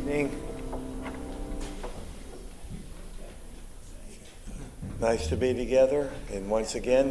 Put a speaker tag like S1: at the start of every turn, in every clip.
S1: evening. Nice to be together, and once again,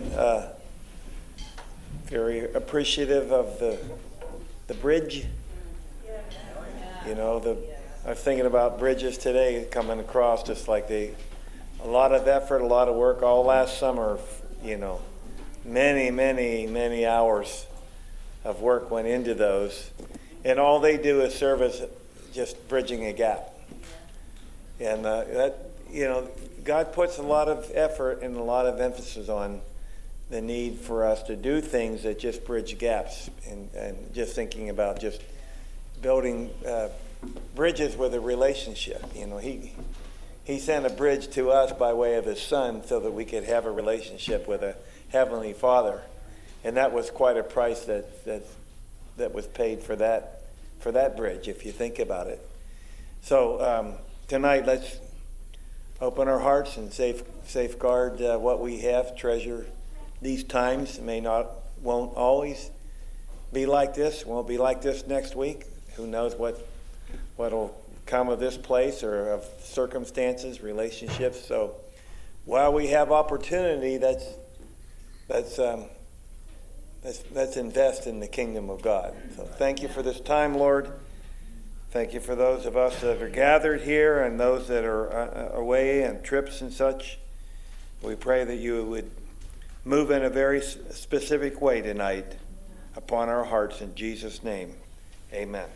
S1: very appreciative of the bridge. You know, I was thinking about bridges today coming across, just like a lot of effort, a lot of work all last summer. You know, many hours of work went into those, and all they do is serve as just bridging a gap. And God puts a lot of effort and a lot of emphasis on the need for us to do things that just bridge gaps, and just thinking about just building bridges with a relationship. You know, he sent a bridge to us by way of his son so that we could have a relationship with a heavenly Father, and that was quite a price that was paid for that bridge, if you think about it. So tonight, let's open our hearts and safeguard what we have, treasure these times. It won't always be like this, won't be like this next week. Who knows what'll come of this place or of circumstances, relationships. So while we have opportunity, let's invest in the kingdom of God. So thank you for this time, Lord. Thank you for those of us that are gathered here and those that are away on trips and such. We pray that you would move in a very specific way tonight upon our hearts in Jesus' name. Amen.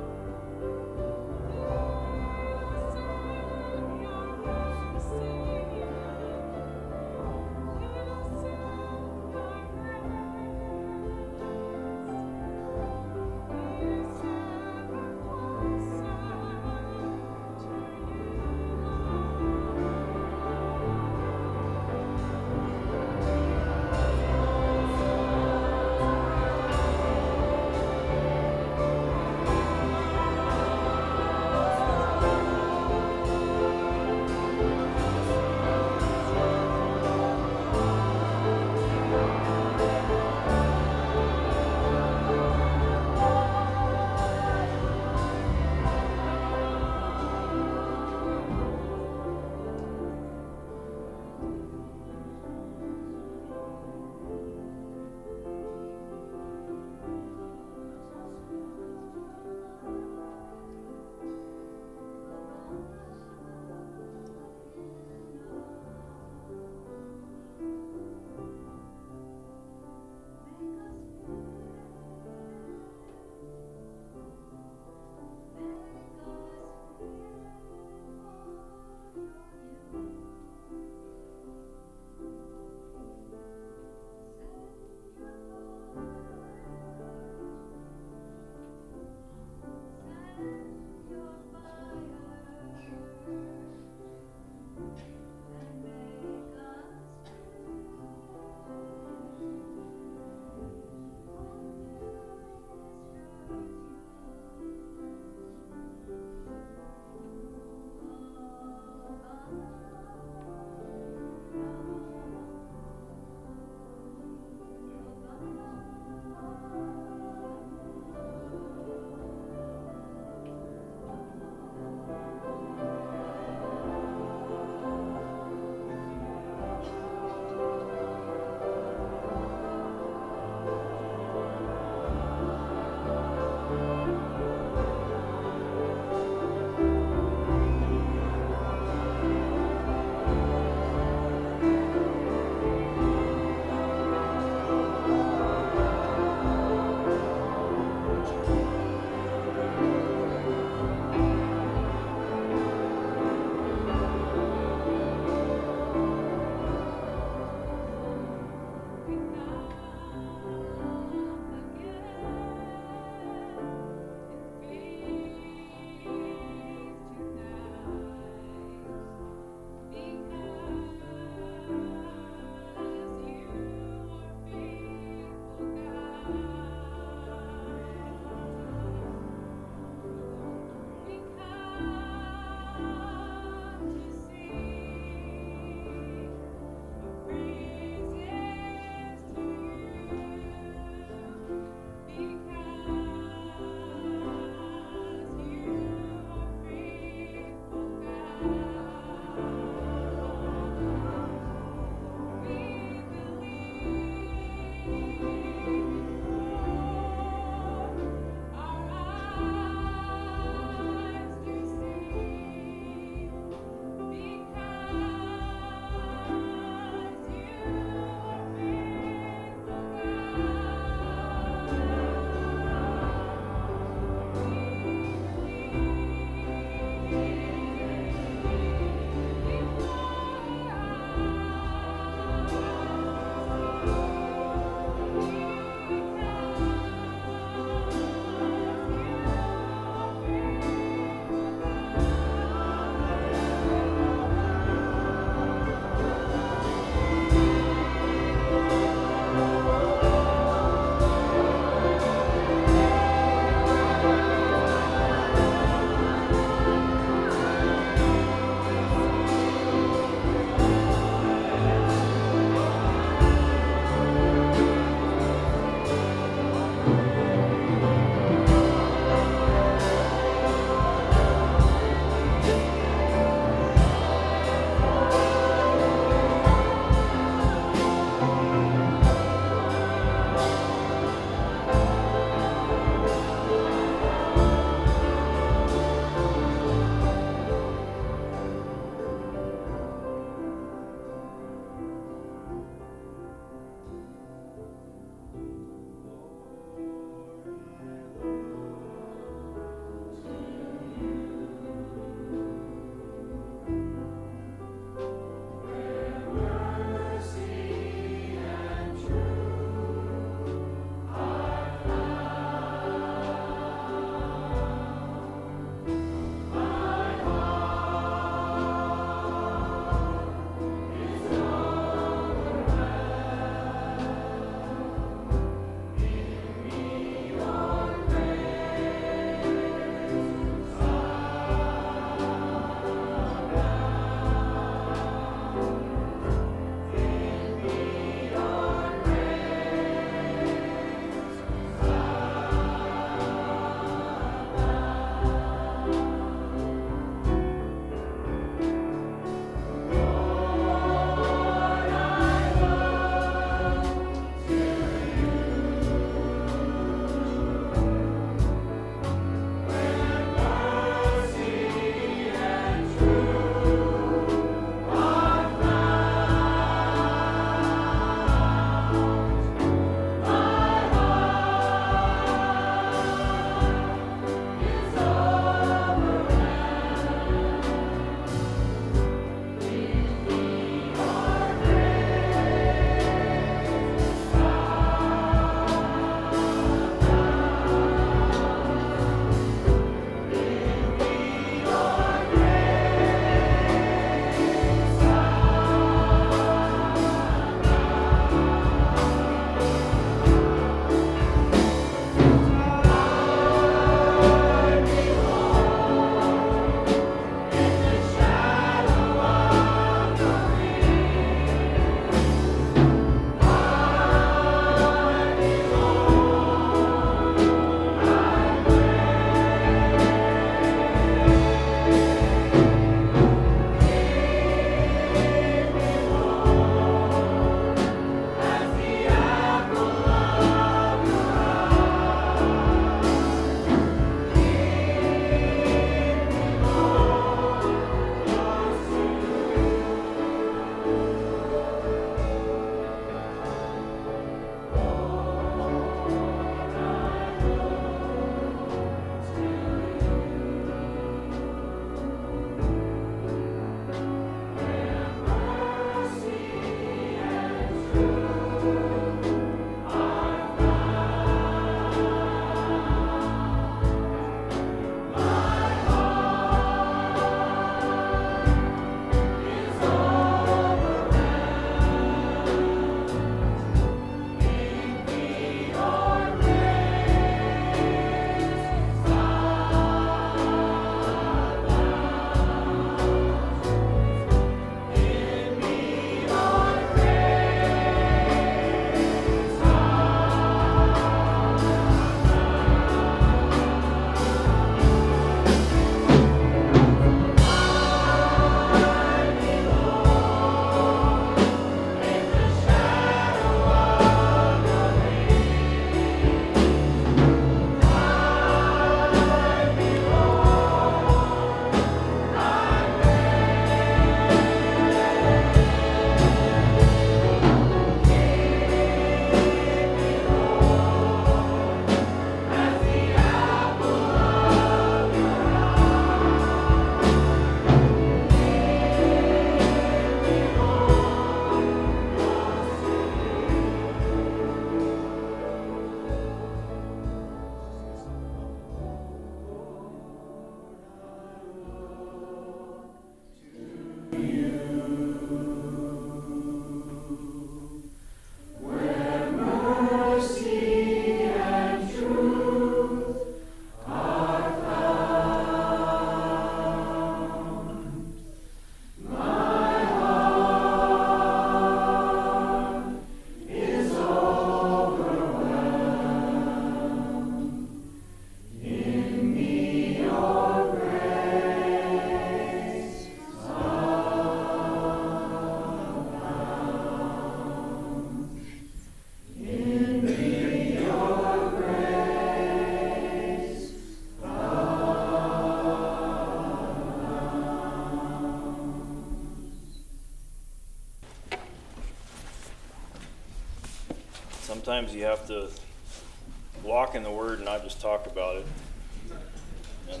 S2: sometimes you have to walk in the Word and not just talk about it. And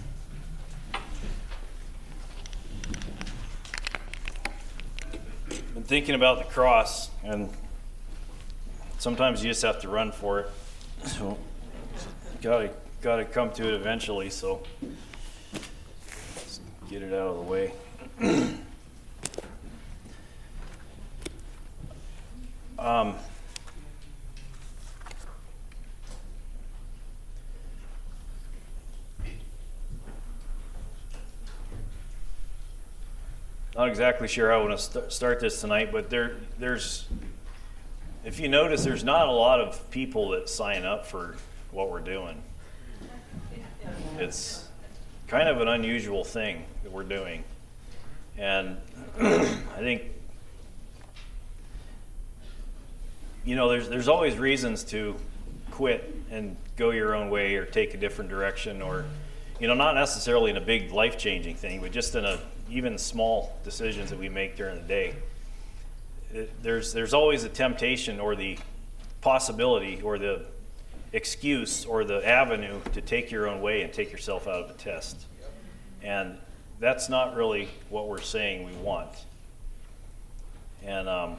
S2: been thinking about the cross, and sometimes you just have to run for it. So gotta come to it eventually. So let's get it out of the way. Not exactly sure how I want to start this tonight, but there's, if you notice, there's not a lot of people that sign up for what we're doing. It's kind of an unusual thing that we're doing. And I think, you know, there's always reasons to quit and go your own way or take a different direction, or, you know, not necessarily in a big life-changing thing, but just in a even small decisions that we make during the day. There's always a temptation or the possibility or the excuse or the avenue to take your own way and take yourself out of the test. And that's not really what we're saying we want. And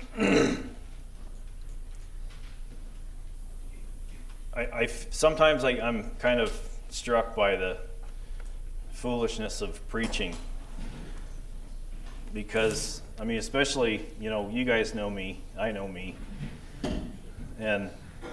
S2: sometimes I'm kind of struck by the foolishness of preaching, because, I mean, especially, you know, you guys know me, I know me, and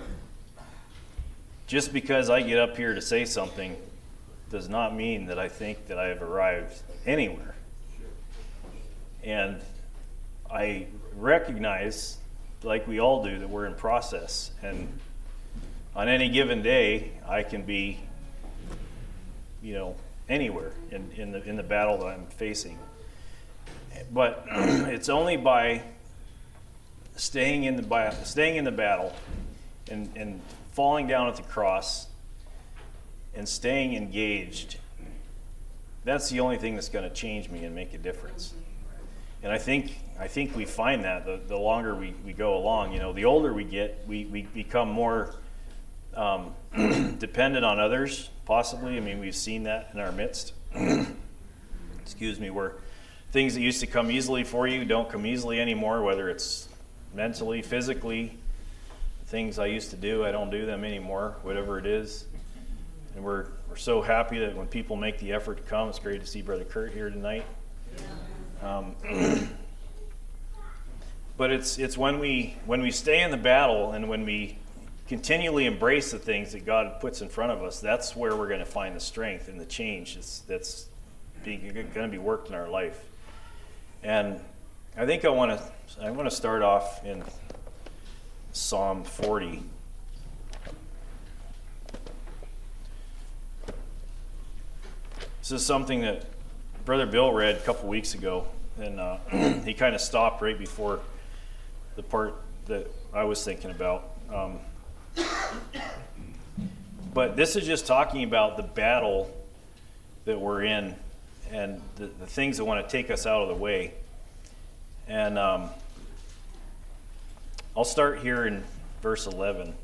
S2: just because I get up here to say something does not mean that I think that I have arrived anywhere. And I recognize, like we all do, that we're in process, and on any given day I can be, you know, anywhere in the battle that I'm facing. But it's only by staying in the battle and falling down at the cross and staying engaged. That's the only thing that's going to change me and make a difference. And I think we find that the longer we go along. You know, the older we get, we become more dependent on others, possibly. I mean, we've seen that in our midst. Excuse me, where things that used to come easily for you don't come easily anymore, whether it's mentally, physically. Things I used to do, I don't do them anymore, whatever it is. And we're so happy that when people make the effort to come. It's great to see Brother Kurt here tonight. But it's when we stay in the battle and when we continually embrace the things that God puts in front of us, that's where we're going to find the strength and the change that's going to be worked in our life. And I think I want to start off in Psalm 40. This is something that Brother Bill read a couple weeks ago, and he kind of stopped right before the part that I was thinking about. But this is just talking about the battle that we're in and the things that want to take us out of the way. And I'll start here in verse 11.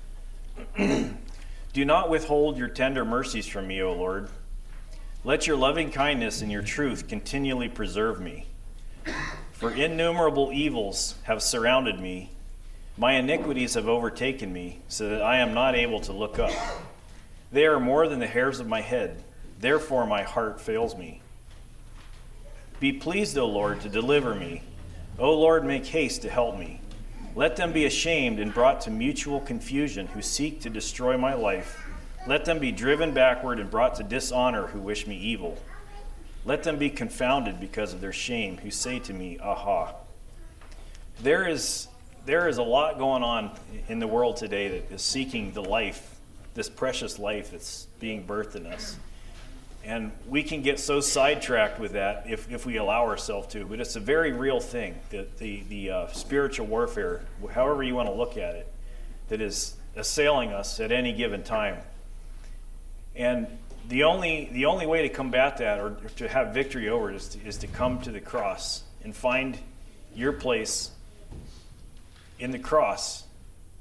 S2: Do not withhold your tender mercies from me, O Lord. Let your loving kindness and your truth continually preserve me. For innumerable evils have surrounded me. My iniquities have overtaken me, so that I am not able to look up. They are more than the hairs of my head. Therefore my heart fails me. Be pleased, O Lord, to deliver me. O Lord, make haste to help me. Let them be ashamed and brought to mutual confusion who seek to destroy my life. Let them be driven backward and brought to dishonor who wish me evil. Let them be confounded because of their shame who say to me, Aha. There is a lot going on in the world today that is seeking the life, this precious life that's being birthed in us. And we can get so sidetracked with that if we allow ourselves to. But it's a very real thing, the spiritual warfare, however you want to look at it, that is assailing us at any given time. And the only way to combat that or to have victory over it is to come to the cross and find your place in the cross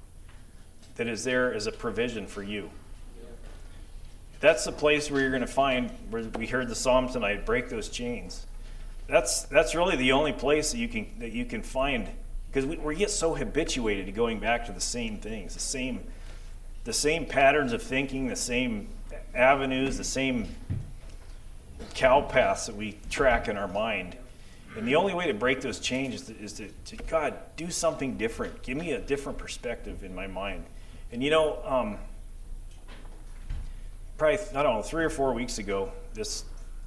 S2: that is there as a provision for you. That's the place where you're going to find, where we heard the psalm tonight, break those chains. That's really the only place that you can find, because we get so habituated to going back to the same things, the same patterns of thinking, the same avenues, the same cow paths that we track in our mind. And the only way to break those chains is to God, do something different. Give me a different perspective in my mind. And probably, I don't know, 3 or 4 weeks ago, this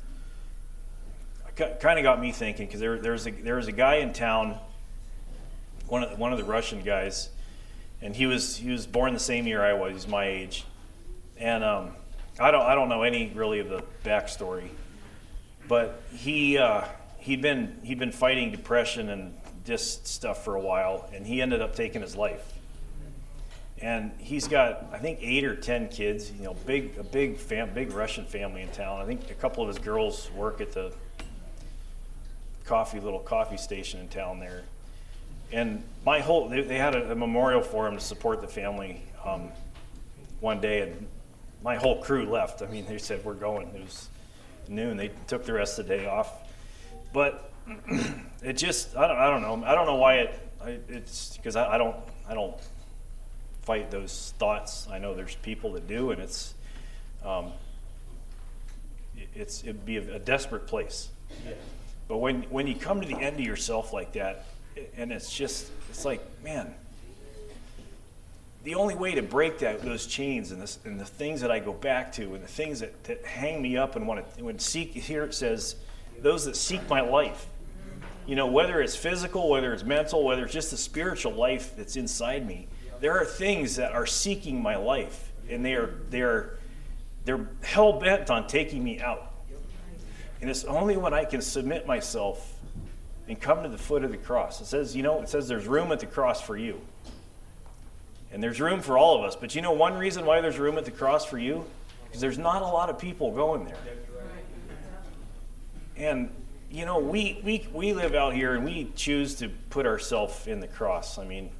S2: kind of got me thinking, because there was a guy in town, one of the Russian guys, and he was born the same year I was. He's my age, and I don't know any really of the backstory, but he'd been fighting depression and this stuff for a while, and he ended up taking his life. And he's got, I think, 8 or 10 kids. A big Russian family in town. I think a couple of his girls work at the little coffee station in town there. And they had a memorial for him to support the family one day, and my whole crew left. I mean, they said, we're going. It was noon. They took the rest of the day off. But it just, I don't know. I don't know why it's because I don't fight those thoughts. I know there's people that do, and it'd be a desperate place. Yeah. But when you come to the end of yourself like that, and it's like, man, the only way to break those chains and the things that I go back to and the things that hang me up and when seek, here it says, those that seek my life. Whether it's physical, whether it's mental, whether it's just the spiritual life that's inside me. There are things that are seeking my life, and they're hell bent on taking me out. And it's only when I can submit myself and come to the foot of the cross. It says there's room at the cross for you, and there's room for all of us. But one reason why there's room at the cross for you, because there's not a lot of people going there. And we live out here, and we choose to put ourselves in the cross. I mean.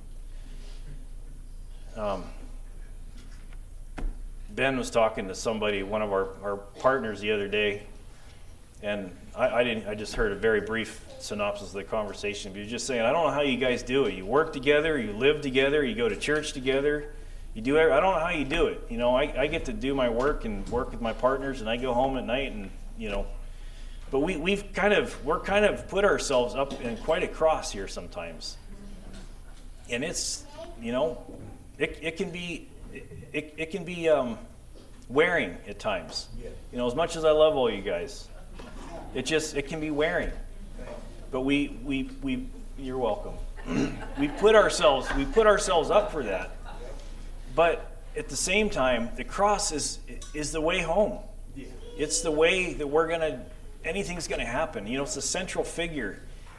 S2: Ben was talking to somebody, one of our partners, the other day, and I just heard a very brief synopsis of the conversation. But he was just saying, I don't know how you guys do it. You work together, you live together, you go to church together, I don't know how you do it. I get to do my work and work with my partners, and I go home at night, and but we're kind of put ourselves up in quite a cross here sometimes, and it's It can be wearing at times. As much as I love all you guys, it can be wearing. But you're welcome. we put ourselves up for that. But at the same time, the cross is the way home. It's the way that anything's gonna happen. It's a central figure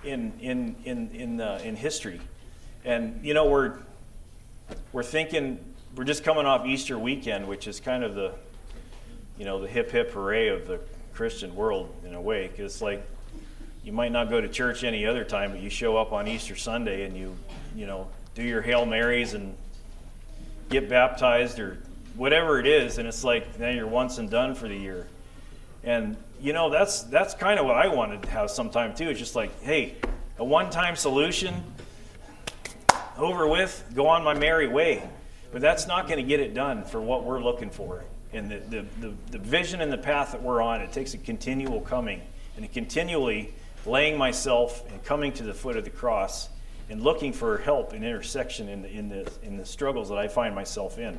S2: in history, and we're thinking, we're just coming off Easter weekend, which is kind of the hip hip hooray of the Christian world in a way, because like you might not go to church any other time, but you show up on Easter Sunday and you do your Hail Marys and get baptized or whatever it is, and it's like now you're once and done for the year. And that's kind of what I wanted to have sometime too. It's just like, hey, a one-time solution. Over with, go on my merry way. But that's not going to get it done for what we're looking for. And the vision and the path that we're on, it takes a continual coming and a continually laying myself and coming to the foot of the cross and looking for help and intersection in the struggles that I find myself in.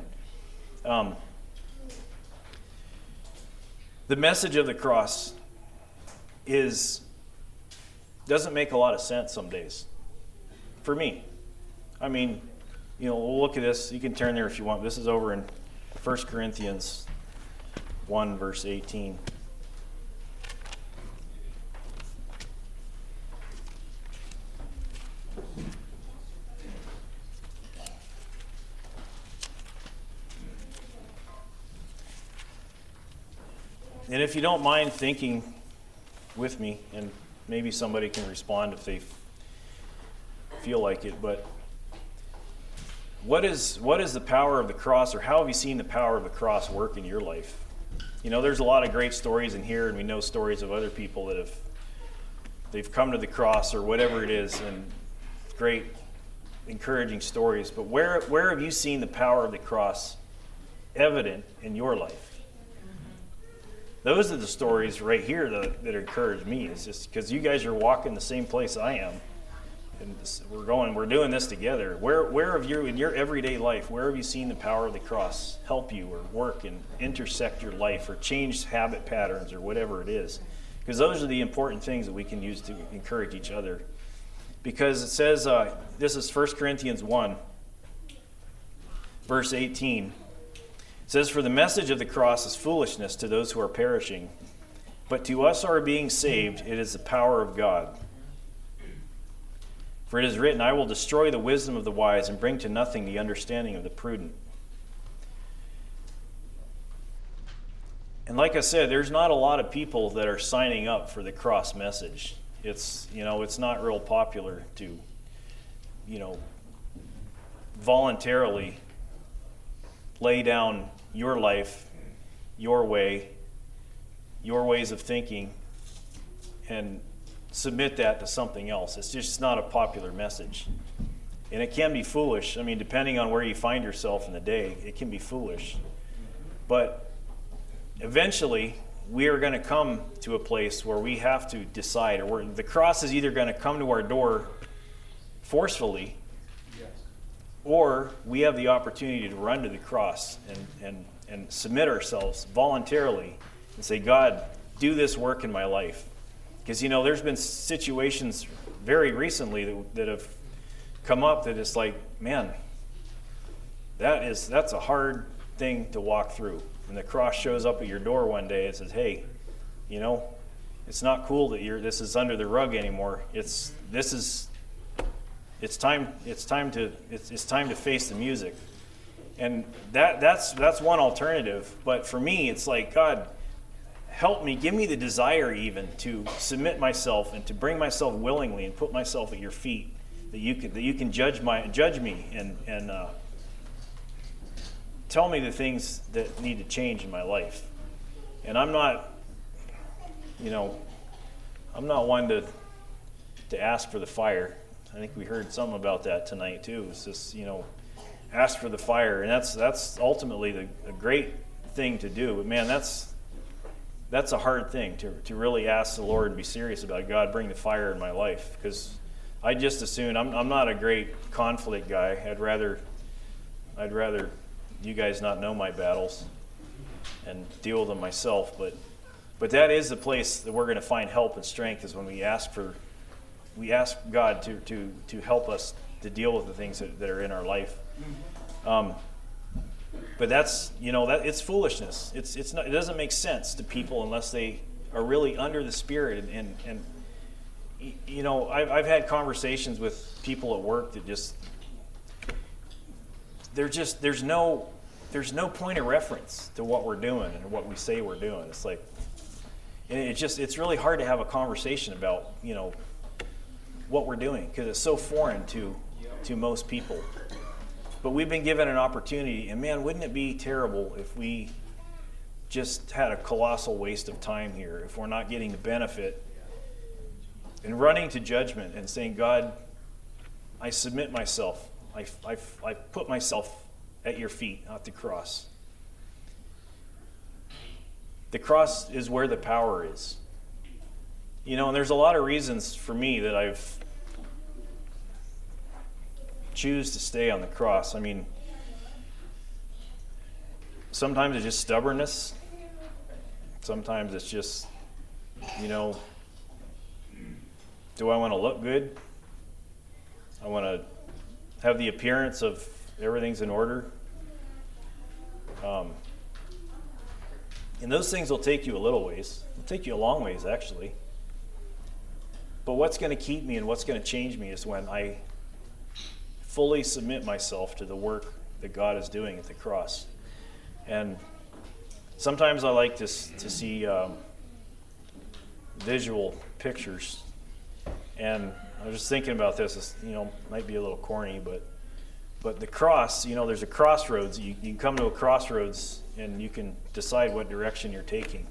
S2: The message of the cross doesn't make a lot of sense some days. For me. I mean, we'll look at this. You can turn there if you want. This is over in 1 Corinthians 1, verse 18. And if you don't mind thinking with me, and maybe somebody can respond if they feel like it, but what is the power of the cross, or how have you seen the power of the cross work in your life? You know, there's a lot of great stories in here, and we know stories of other people that they've come to the cross or whatever it is, and great, encouraging stories. But where have you seen the power of the cross evident in your life? Those are the stories right here that encourage me. It's just because you guys are walking the same place I am, and we're doing this together. Where have you, in your everyday life, where have you seen the power of the cross help you or work and intersect your life or change habit patterns or whatever it is? Because those are the important things that we can use to encourage each other. Because it says, this is 1 Corinthians 1, verse 18. It says, "For the message of the cross is foolishness to those who are perishing, but to us who are being saved, it is the power of God. For it is written, I will destroy the wisdom of the wise and bring to nothing the understanding of the prudent." And like I said, there's not a lot of people that are signing up for the cross message. It's not real popular to, voluntarily lay down your life, your way, your ways of thinking, and submit that to something else. It's just not a popular message. And it can be foolish. I mean, depending on where you find yourself in the day, it can be foolish. But eventually, we are going to come to a place where we have to decide, or where the cross is either going to come to our door forcefully, or we have the opportunity to run to the cross and submit ourselves voluntarily and say, God, do this work in my life. Because, there's been situations very recently that have come up that it's like, man, that's a hard thing to walk through. When the cross shows up at your door one day, it says, hey, it's not cool that this is under the rug anymore. It's time to face the music. And that's one alternative. But for me, it's like, God, help me, give me the desire even to submit myself and to bring myself willingly and put myself at your feet, that you can judge me and tell me the things that need to change in my life. And I'm not one to ask for the fire. I think we heard something about that tonight too. It's just, ask for the fire, and that's ultimately a great thing to do. But man, that's a hard thing to really ask the Lord and be serious about. God, bring the fire in my life, because I just assume I'm not a great conflict guy. I'd rather you guys not know my battles and deal with them myself. But that is the place that we're going to find help and strength, is when we ask God to help us to deal with the things that are in our life. But that's, that it's foolishness. It's not. It doesn't make sense to people unless they are really under the Spirit. And I've had conversations with people at work that there's no point of reference to what we're doing and what we say we're doing. It's like, and it's really hard to have a conversation about what we're doing, because it's so foreign to most people. But we've been given an opportunity, and man, wouldn't it be terrible if we just had a colossal waste of time here, if we're not getting the benefit and running to judgment and saying, God, I submit myself. I put myself at your feet, at the cross. The cross is where the power is. And there's a lot of reasons for me that I've choose to stay on the cross. I mean, sometimes it's just stubbornness. Sometimes it's just, do I want to look good? I want to have the appearance of everything's in order. And those things will take you a little ways. They'll take you a long ways, actually. But what's going to keep me and what's going to change me is when I fully submit myself to the work that God is doing at the cross. And sometimes I like to see visual pictures. And I was just thinking about this. It's, might be a little corny, but But the cross, there's a crossroads. You can come to a crossroads and you can decide what direction you're taking.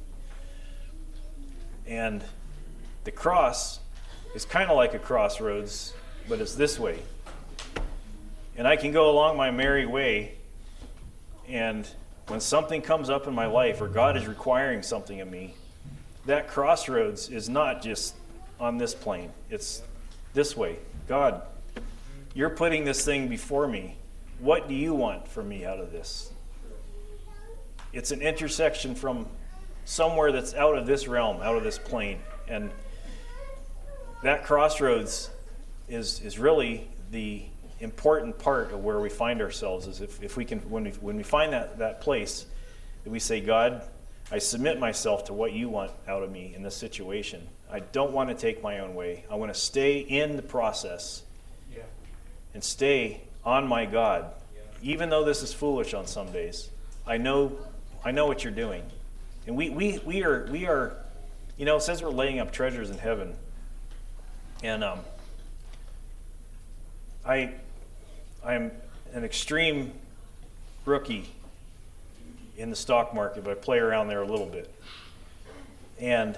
S2: And the cross is kind of like a crossroads, but it's this way. And I can go along my merry way, and when something comes up in my life or God is requiring something of me, that crossroads is not just on this plane. It's this way. God, you're putting this thing before me. What do you want from me out of this? It's an intersection from somewhere that's out of this realm, out of this plane. And that crossroads is really the important part of where we find ourselves, is if we can, when we find that place, that we say, God, I submit myself to what you want out of me in this situation. I don't want to take my own way. I want to stay in the process and stay on my God. Even though this is foolish on some days, I know what you're doing. And we are, it says we're laying up treasures in heaven. And I'm an extreme rookie in the stock market, but I play around there a little bit. And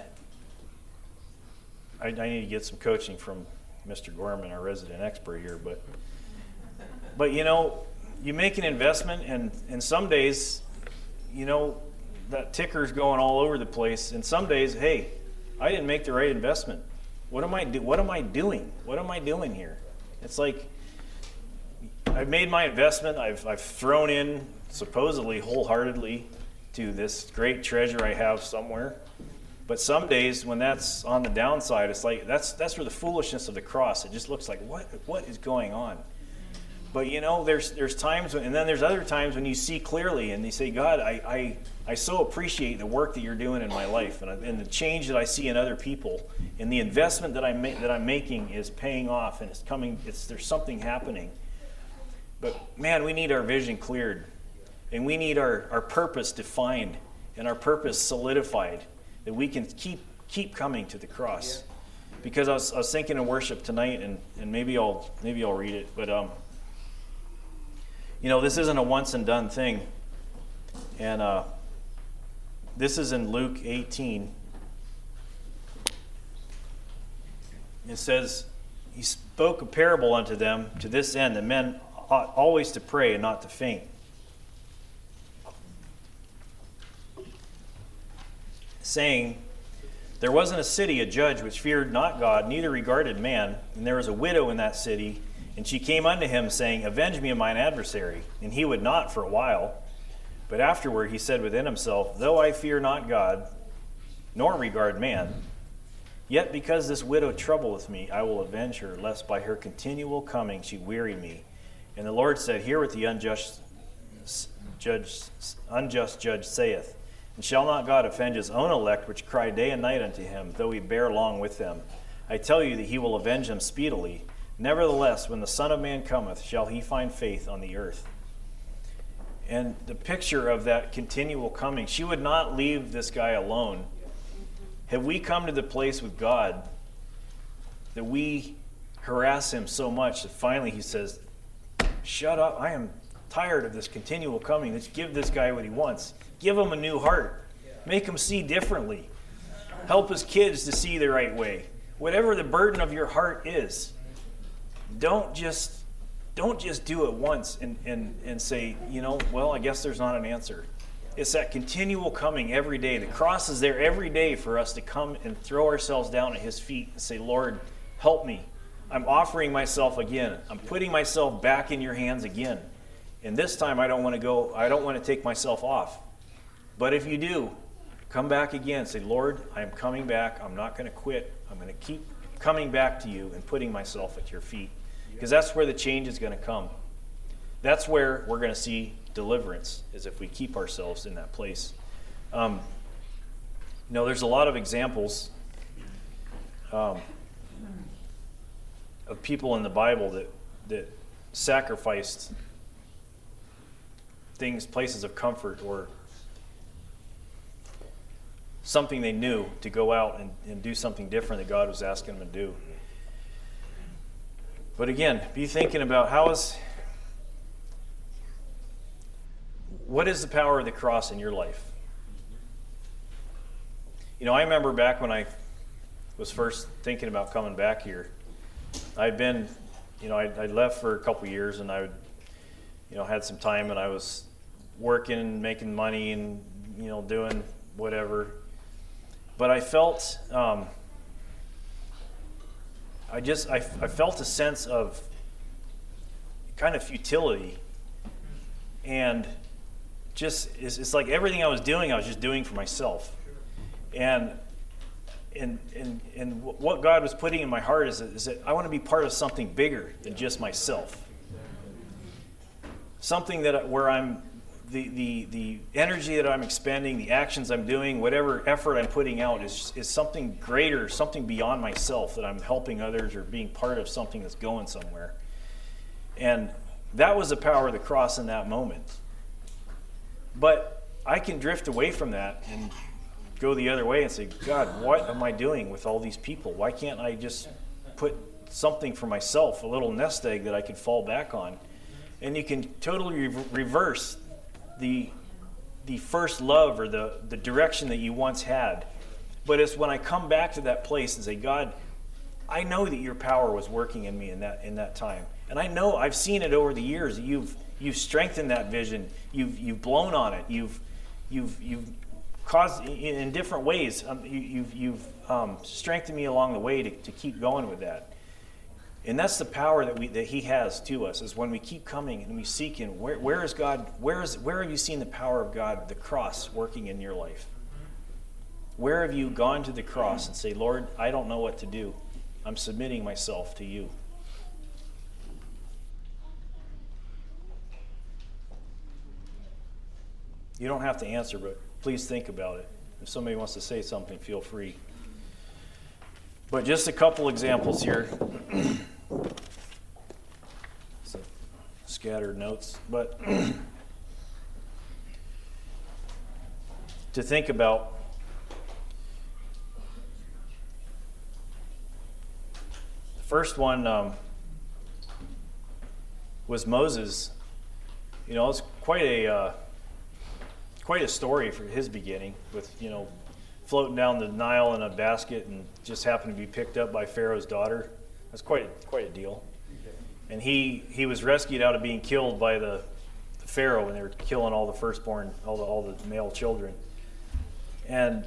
S2: I need to get some coaching from Mr. Gorman, our resident expert here. But you make an investment, and some days, that ticker's going all over the place. And some days, hey, I didn't make the right investment. What am I doing? What am I doing here? It's like, I've made my investment. I've thrown in supposedly wholeheartedly to this great treasure I have somewhere. But some days when that's on the downside, it's like that's where the foolishness of the cross. It just looks like what is going on. But there's times and then there's other times when you see clearly and you say, God, I so appreciate the work that you're doing in my life and the change that I see in other people, and the investment that I'm making is paying off, and there's something happening. But man, we need our vision cleared, and we need our purpose defined and our purpose solidified, that we can keep coming to the cross. Because I was thinking of worship tonight, and maybe I'll read it, but this isn't a once and done thing. And this is in Luke 18. It says, he spoke a parable unto them to this end, that men ought always to pray and not to faint. Saying, there was in a city a judge which feared not God, neither regarded man, and there was a widow in that city, and she came unto him, saying, avenge me of mine adversary. And he would not for a while. But afterward he said within himself, though I fear not God, nor regard man, yet because this widow troubleth me, I will avenge her, lest by her continual coming she weary me. And the Lord said, hear what the unjust judge saith. And shall not God offend his own elect, which cry day and night unto him, though he bear long with them? I tell you that he will avenge them speedily. Nevertheless, when the Son of Man cometh, shall he find faith on the earth? And the picture of that continual coming, she would not leave this guy alone. Have we come to the place with God that we harass him so much that finally he says, shut up, I am tired of this continual coming. Let's give this guy what he wants. Give him a new heart. Make him see differently. Help his kids to see the right way. Whatever the burden of your heart is, don't just do it once and say, well, I guess there's not an answer. It's that continual coming every day. The cross is there every day for us to come and throw ourselves down at his feet and say, Lord, help me. I'm offering myself again. I'm putting myself back in your hands again. And this time I don't want to take myself off. But if you do, come back again. Say, Lord, I am coming back. I'm not going to quit. I'm going to keep coming back to you and putting myself at your feet. Because that's where the change is going to come. That's where we're going to see deliverance, is if we keep ourselves in that place. There's a lot of examples of people in the Bible that sacrificed things, places of comfort, or something they knew to go out and do something different that God was asking them to do. But again, be thinking about how What is the power of the cross in your life? I remember back when I was first thinking about coming back here, I'd been, I'd left for a couple years, and I would, had some time, and I was working and making money and, doing whatever. But I felt, I felt a sense of kind of futility, and just, it's like everything I was doing, I was just doing for myself. And what God was putting in my heart is that I want to be part of something bigger than just myself. Something where I'm the energy that I'm expending, the actions I'm doing, whatever effort I'm putting out is something greater, something beyond myself, that I'm helping others or being part of something that's going somewhere. And that was the power of the cross in that moment. But I can drift away from that and go the other way and say, God, what am I doing with all these people? Why can't I just put something for myself, a little nest egg that I could fall back on? And you can totally reverse the first love or the direction that you once had. But it's when I come back to that place and say, God, I know that your power was working in me in that time. And I know I've seen it over the years. You've strengthened that vision. You've blown on it. You've caused in different ways. You've strengthened me along the way to keep going with that. And that's the power that He has to us, is when we keep coming and we seek Him. Where is God? Where have you seen the power of God, the cross, working in your life? Where have you gone to the cross and say, Lord, I don't know what to do. I'm submitting myself to you. You don't have to answer, but please think about it. If somebody wants to say something, feel free. But just a couple examples here. Some scattered notes. But to think about, the first one was Moses. It's quite a story for his beginning, with floating down the Nile in a basket and just happened to be picked up by Pharaoh's daughter. That's quite a deal. And he was rescued out of being killed by the Pharaoh when they were killing all the firstborn, all the male children. And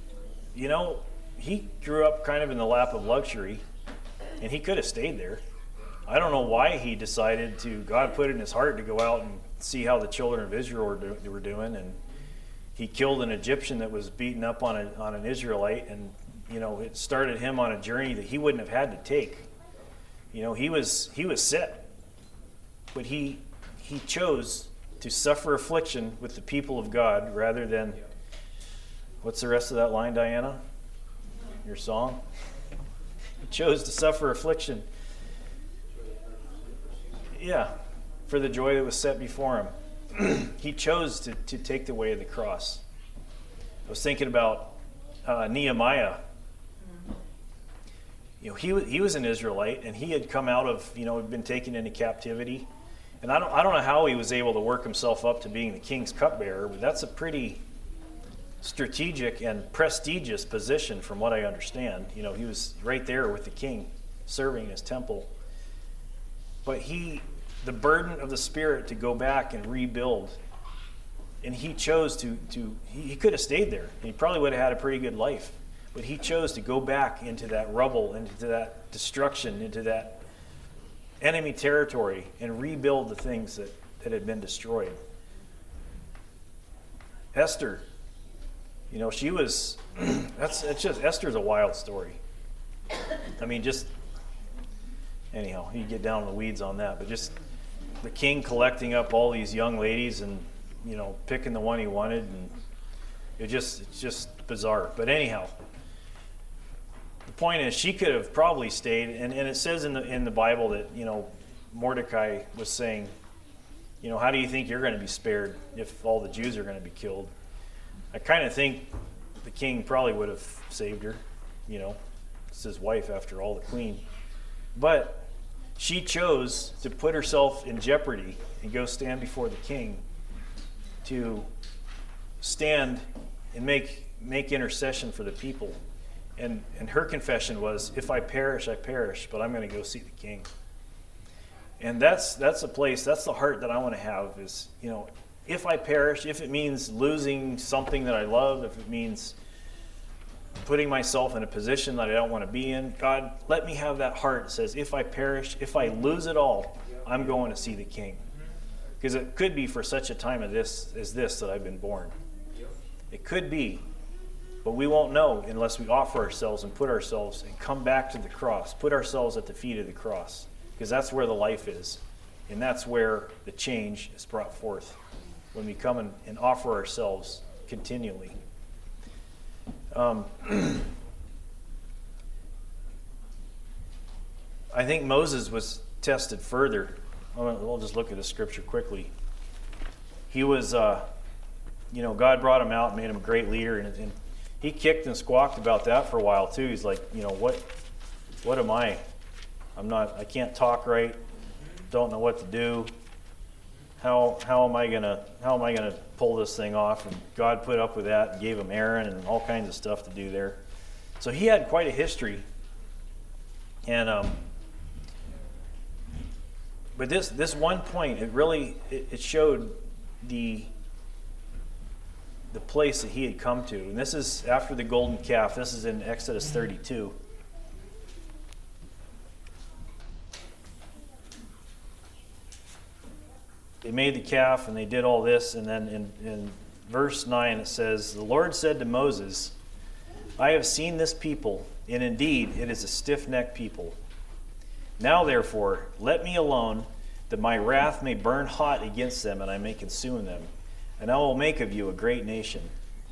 S2: he grew up kind of in the lap of luxury, and he could have stayed there. I don't know why he decided God put it in his heart to go out and see how the children of Israel were doing, and he killed an Egyptian that was beaten up on an Israelite, and it started him on a journey that he wouldn't have had to take. He was set, but he chose to suffer affliction with the people of God rather than, what's the rest of that line, Diana? Your song? He chose to suffer affliction. Yeah, for the joy that was set before him. He chose to take the way of the cross. I was thinking about Nehemiah. He was an Israelite, and he had come out of, had been taken into captivity. And I don't know how he was able to work himself up to being the king's cupbearer, but that's a pretty strategic and prestigious position from what I understand. He was right there with the king, serving in his temple. But the burden of the Spirit to go back and rebuild, and he chose he could have stayed there, and he probably would have had a pretty good life, but he chose to go back into that rubble, into that destruction, into that enemy territory, and rebuild the things that had been destroyed. Esther, she was, Esther's a wild story. I mean, anyhow, you get down in the weeds on that, but just the king collecting up all these young ladies and, picking the one he wanted, and it's just bizarre. But anyhow, the point is, she could have probably stayed, and it says in the Bible that, Mordecai was saying, how do you think you're going to be spared if all the Jews are going to be killed? I kind of think the king probably would have saved her, it's his wife after all, the queen. But she chose to put herself in jeopardy and go stand before the king to stand and make intercession for the people. And her confession was, if I perish, I perish, but I'm going to go see the King. And that's a place, that's the heart that I want to have is, if I perish, if it means losing something that I love, if it means putting myself in a position that I don't want to be in, God, let me have that heart that says, if I perish, if I lose it all, I'm going to see the King. Because it could be for such a time as this that I've been born. It could be, but we won't know unless we offer ourselves and put ourselves and come back to the cross, put ourselves at the feet of the cross, because that's where the life is, and that's where the change is brought forth, when we come and offer ourselves continually. I think Moses was tested further. We'll just look at the scripture quickly. He was, God brought him out and made him a great leader, and he kicked and squawked about that for a while too. He's like, what am I? I can't talk right. Don't know what to do. How am I gonna pull this thing off? And God put up with that and gave him Aaron and all kinds of stuff to do there. So he had quite a history. And but this one point, it showed the place that he had come to. And this is after the golden calf. This is in Exodus 32. They made the calf and they did all this, and then in verse 9 it says, "The Lord said to Moses, I have seen this people, and indeed it is a stiff-necked people. Now therefore, let me alone, that my wrath may burn hot against them, and I may consume them, and I will make of you a great nation."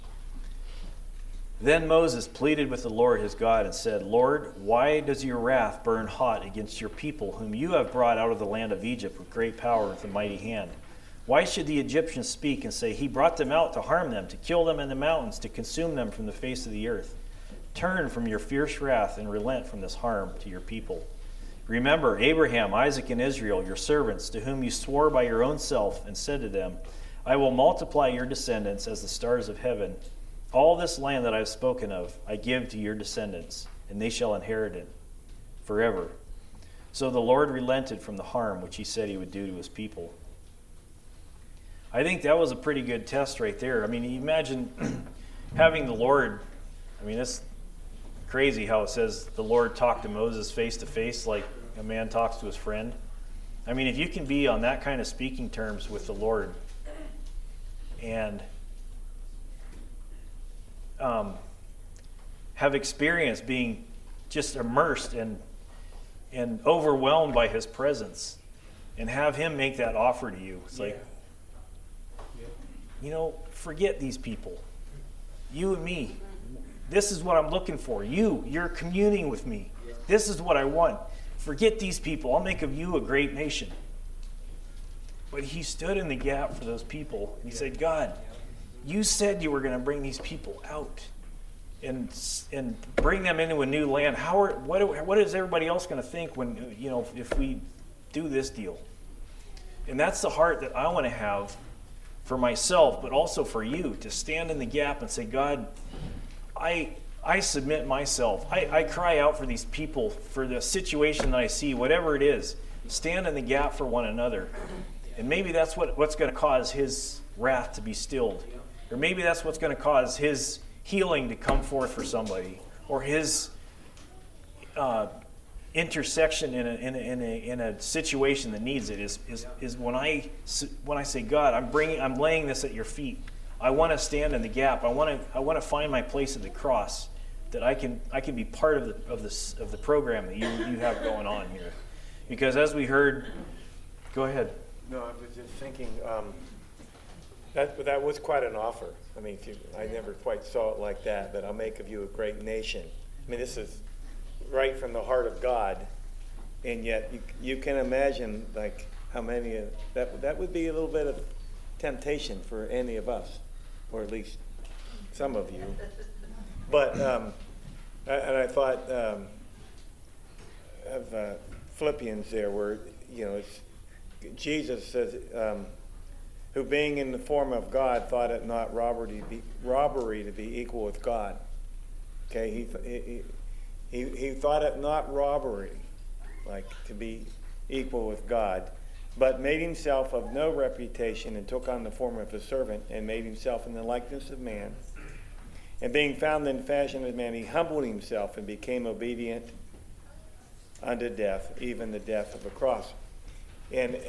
S2: Then Moses pleaded with the Lord his God and said, "Lord, why does your wrath burn hot against your people, whom you have brought out of the land of Egypt with great power and with a mighty hand? Why should the Egyptians speak and say, he brought them out to harm them, to kill them in the mountains, to consume them from the face of the earth? Turn from your fierce wrath and relent from this harm to your people. Remember Abraham, Isaac, and Israel, your servants, to whom you swore by your own self and said to them, I will multiply your descendants as the stars of heaven. All this land that I have spoken of, I give to your descendants, and they shall inherit it forever." So the Lord relented from the harm which he said he would do to his people. I think that was a pretty good test right there. I mean, you imagine having the Lord, it's crazy how it says the Lord talked to Moses face to face like a man talks to his friend. I mean, if you can be on that kind of speaking terms with the Lord and have experienced being just immersed and overwhelmed by his presence, and have him make that offer to you. It's like, forget these people. You and me. This is what I'm looking for. You're communing with me. This is what I want. Forget these people. I'll make of you a great nation. But he stood in the gap for those people. And he said, God, you said you were going to bring these people out and bring them into a new land. What is everybody else going to think when, if we do this deal? And that's the heart that I want to have for myself, but also for you, to stand in the gap and say, God, I submit myself. I cry out for these people, for the situation that I see, whatever it is. Stand in the gap for one another. And maybe that's what's going to cause his wrath to be stilled. Or maybe that's what's going to cause his healing to come forth for somebody, or his intersection in a situation that needs it is when I say, God, I'm laying this at your feet. I want to stand in the gap. I want to find my place at the cross, that I can be part of the program that you have going on here. Because as we heard, go ahead.
S1: No, I was just thinking. That was quite an offer. I mean, I never quite saw it like that, I'll make of you a great nation. I mean, this is right from the heart of God, and yet you can imagine like how many, that would be a little bit of temptation for any of us, or at least some of you. But, and I thought of Philippians there, where, Jesus says, who being in the form of God thought it not robbery to be equal with God. Okay, he thought it not robbery, like to be equal with God, but made himself of no reputation and took on the form of a servant and made himself in the likeness of man. And being found in fashion as man, he humbled himself and became obedient unto death, even the death of a cross. And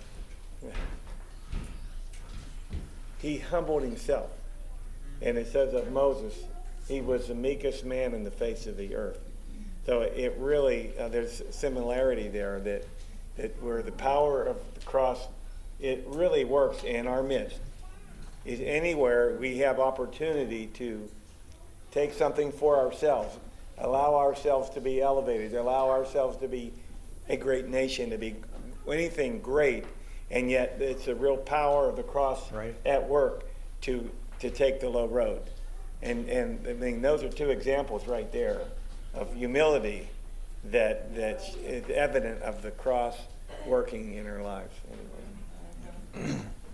S1: he humbled himself. And it says of Moses, he was the meekest man in the face of the earth. So it really, there's similarity there that where the power of the cross, it really works in our midst. Is anywhere we have opportunity to take something for ourselves, allow ourselves to be elevated, allow ourselves to be a great nation, to be anything great, and yet it's the real power of the cross at work to take the low road. And I mean, those are two examples right there of humility that's evident of the cross working in our lives. Anyway.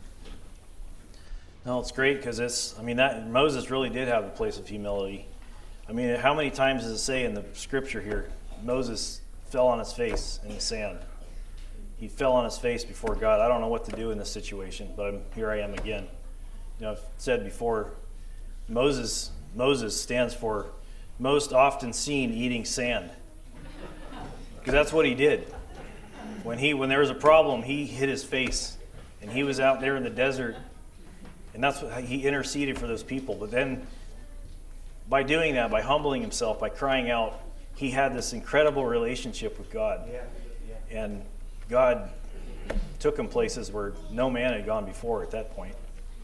S2: No, it's great because that Moses really did have a place of humility. I mean, how many times does it say in the scripture here, Moses fell on his face in the sand? He fell on his face before God. I don't know what to do in this situation, but here I am again. You know, I've said before, Moses stands for most often seen eating sand, because that's what he did. When there was a problem, he hid his face, and he was out there in the desert. And that's what he interceded for those people. But then by doing that, by humbling himself, by crying out, he had this incredible relationship with God. Yeah. And God took him places where no man had gone before at that point.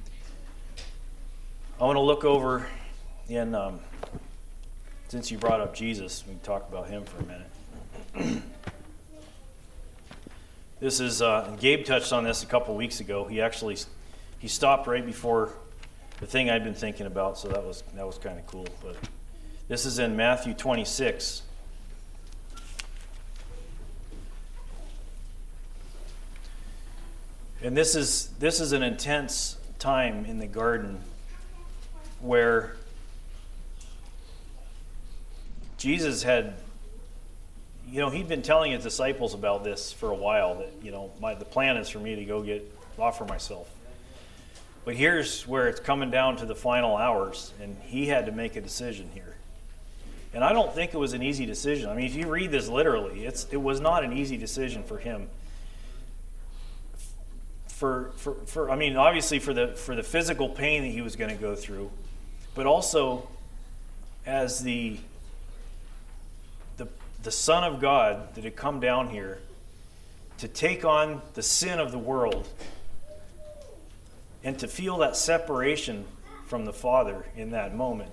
S2: I want to look over in, since you brought up Jesus, we can talk about him for a minute. This is, Gabe touched on this a couple weeks ago. He stopped right before the thing I'd been thinking about, so that was kind of cool. But this is in Matthew 26. And this is an intense time in the garden where Jesus had, he'd been telling his disciples about this for a while, that, the plan is for me to go offer myself. But here's where it's coming down to the final hours, and he had to make a decision here. And I don't think it was an easy decision. I mean, if you read this literally, it was not an easy decision for him. Obviously for the physical pain that he was going to go through, but also as the Son of God that had come down here to take on the sin of the world and to feel that separation from the Father in that moment.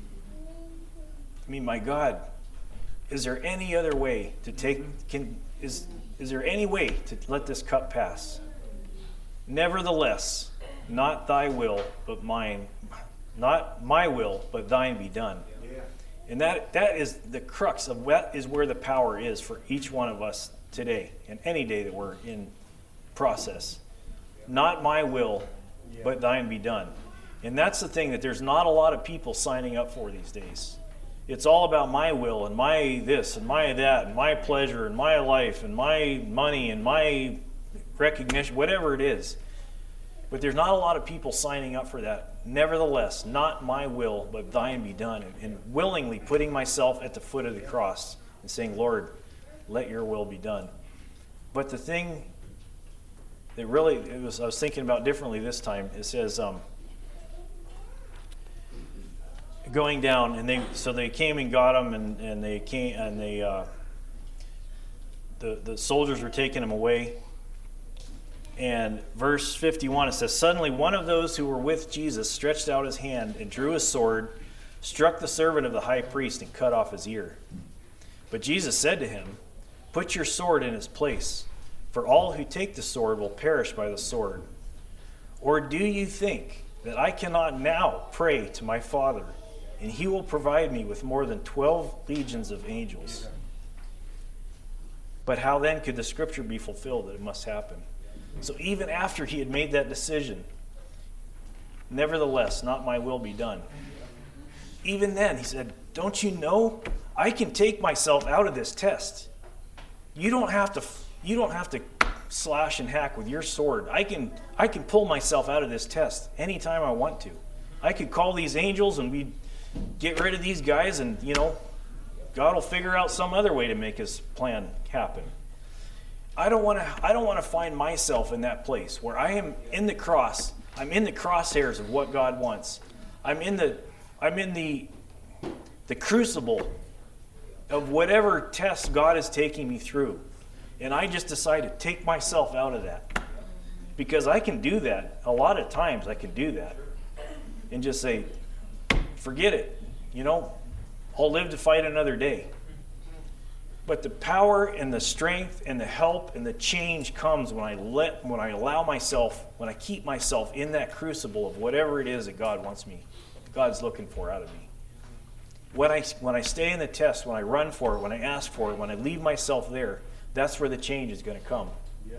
S2: I mean, my God, is there any other way to take? Is there any way to let this cup pass? Nevertheless, not thy will, but mine. Not my will, but thine be done. Yeah. And that is the crux of what is where the power is for each one of us today and any day that we're in process. Not my will, but thine be done. And that's the thing that there's not a lot of people signing up for these days. It's all about my will and my this and my that and my pleasure and my life and my money and my recognition, whatever it is. But there's not a lot of people signing up for that. Nevertheless, not my will, but thine be done. And willingly putting myself at the foot of the cross and saying, Lord, let your will be done. But the thing that really, I was thinking about differently this time, it says, going down, and they came and got him, and they came, and the soldiers were taking him away. And verse 51, it says, suddenly one of those who were with Jesus stretched out his hand and drew his sword, struck the servant of the high priest, and cut off his ear. But Jesus said to him, put your sword in its place, for all who take the sword will perish by the sword. Or do you think that I cannot now pray to my Father, and he will provide me with more than 12 legions of angels? But how then could the scripture be fulfilled that it must happen? So even after he had made that decision, nevertheless, not my will be done. Even then, he said, don't you know I can take myself out of this test? You don't have to slash and hack with your sword. I can pull myself out of this test anytime I want to. I could call these angels and we'd get rid of these guys, and God will figure out some other way to make his plan happen. I don't want to find myself in that place where I am in the cross. I'm in the crosshairs of what God wants. I'm in the crucible of whatever test God is taking me through. And I just decide to take myself out of that. Because I can do that. A lot of times I can do that. And just say, forget it. I'll live to fight another day. But the power and the strength and the help and the change comes when I keep myself in that crucible of whatever it is that God's looking for out of me. When I stay in the test, when I run for it, when I ask for it, when I leave myself there, that's where the change is going to come.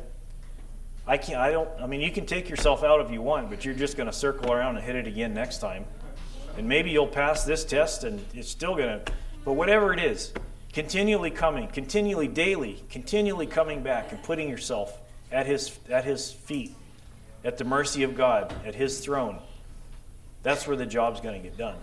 S2: Yeah. You can take yourself out if you want, but you're just going to circle around and hit it again next time. And maybe you'll pass this test and it's still going to, but whatever it is, continually coming, continually daily, continually coming back and putting yourself at his feet, at the mercy of God, at his throne. That's where the job's going to get done.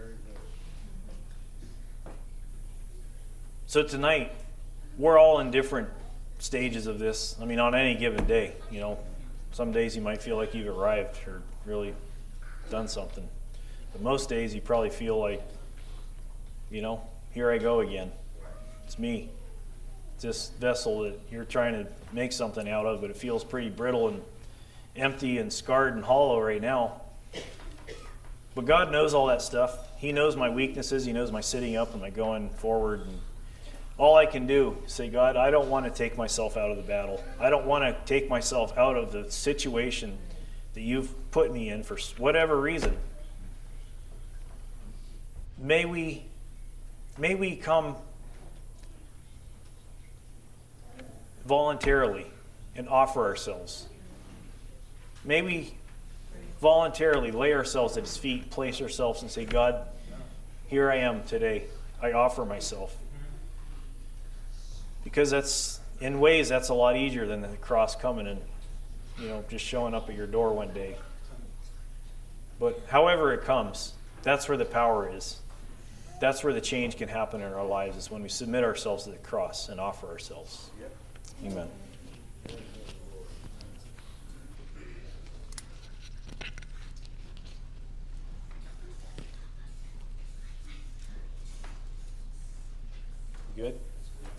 S2: So tonight, we're all in different stages of this. On any given day, some days you might feel like you've arrived or really done something. But most days you probably feel like, here I go again. It's me. It's this vessel that you're trying to make something out of, but it feels pretty brittle and empty and scarred and hollow right now. But God knows all that stuff. He knows my weaknesses. He knows my sitting up and my going forward. And all I can do is say, God, I don't want to take myself out of the battle. I don't want to take myself out of the situation that you've put me in for whatever reason. May we come voluntarily and offer ourselves. May we voluntarily lay ourselves at his feet, place ourselves and say, God, here I am today. I offer myself. Because that's a lot easier than the cross coming and, just showing up at your door one day. But however it comes, that's where the power is. That's where the change can happen in our lives, is when we submit ourselves to the cross and offer ourselves. Amen. Good?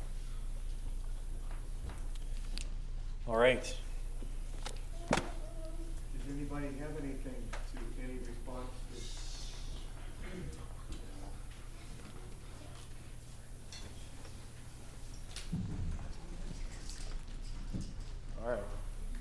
S2: All right.
S3: Does anybody have anything to any response to?
S1: All right.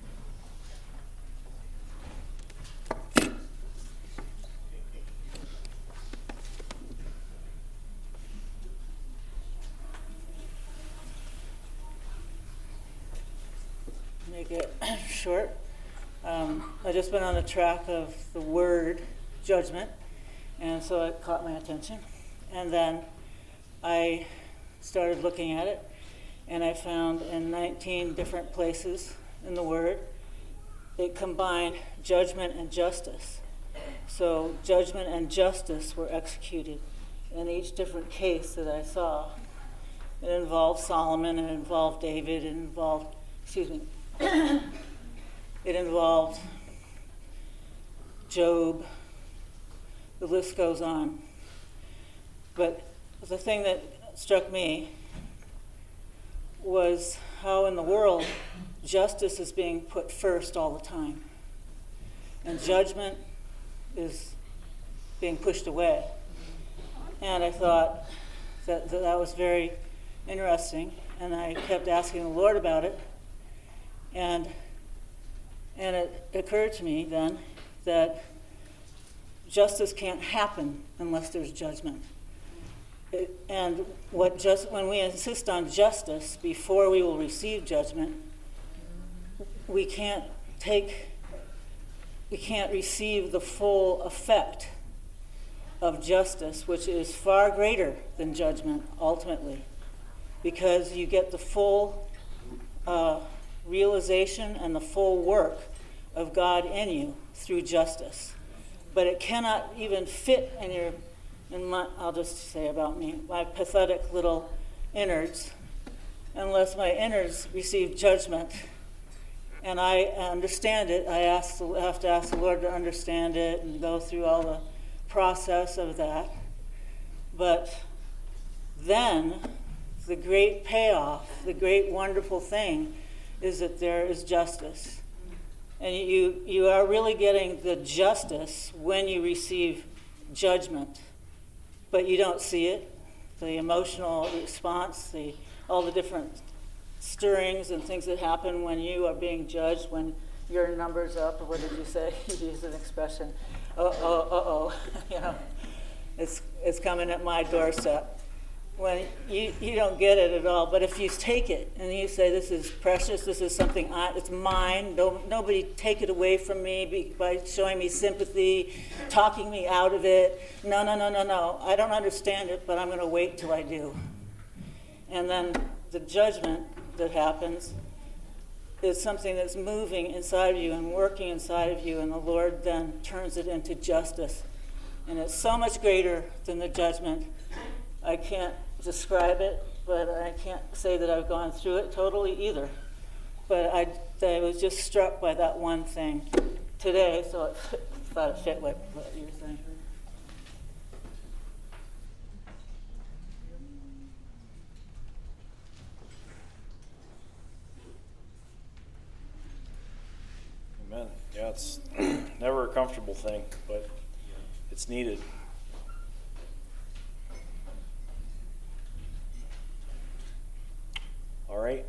S4: Make it short. I just been on the track of the word judgment, and so it caught my attention. And then I started looking at it, and I found in 19 different places in the word, it combined judgment and justice. So judgment and justice were executed in each different case that I saw. It involved Solomon, it involved David, it involved Job. The list goes on. But the thing that struck me was how in the world justice is being put first all the time, and judgment is being pushed away. And I thought that was very interesting, and I kept asking the Lord about it. And it occurred to me then that justice can't happen unless there's judgment. And when we insist on justice before we will receive judgment, we can't receive the full effect of justice, which is far greater than judgment ultimately, because you get the full realization and the full work of God in you through justice. But it cannot even fit I'll just say about me, my pathetic little innards, unless my innards receive judgment. And I understand it. I have to ask the Lord to understand it and go through all the process of that. But then the great payoff, the great wonderful thing is that there is justice. And you are really getting the justice when you receive judgment. But you don't see it. The emotional response, all the different stirrings and things that happen when you are being judged, when your number's up, or what did you say? You used an expression. You know, it's coming at my doorstep. When you don't get it at all, but if you take it and you say, this is precious, this is something, it's mine, nobody take it away from me by showing me sympathy, talking me out of it. No, I don't understand it, but I'm going to wait till I do. And then the judgment that happens is something that's moving inside of you and working inside of you, and the Lord then turns it into justice. And it's so much greater than the judgment. I can't describe it, but I can't say that I've gone through it totally either. But I was just struck by that one thing today, so I thought it fit what you were saying.
S2: Amen. Yeah, it's never a comfortable thing, but it's needed. All right.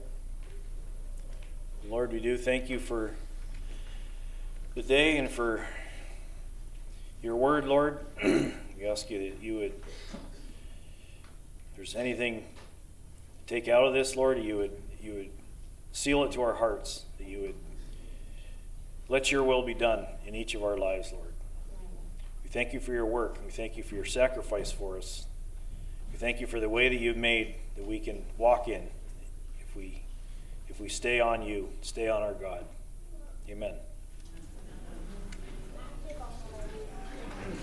S2: Lord, we do thank you for the day and for your word, Lord. We ask you that you would, if there's anything to take out of this, Lord, you would seal it to our hearts, that you would let your will be done in each of our lives, Lord. We thank you for your work, and we thank you for your sacrifice for us. We thank you for the way that you've made that we can walk in if we stay on you, stay on our God. Amen.